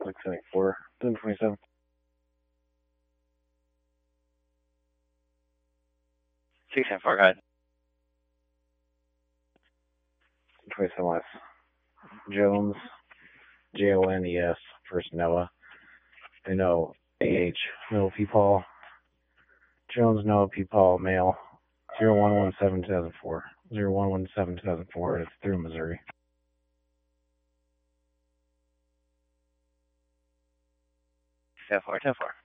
674, 1027. 674, go ahead. 27 West. Jones, Jones, first Noah. They know AH, Middle P. Paul. Jones, Noah P. Paul, male. 0117 2004. 0117 2004. It's through Missouri. 10-4, 10-4.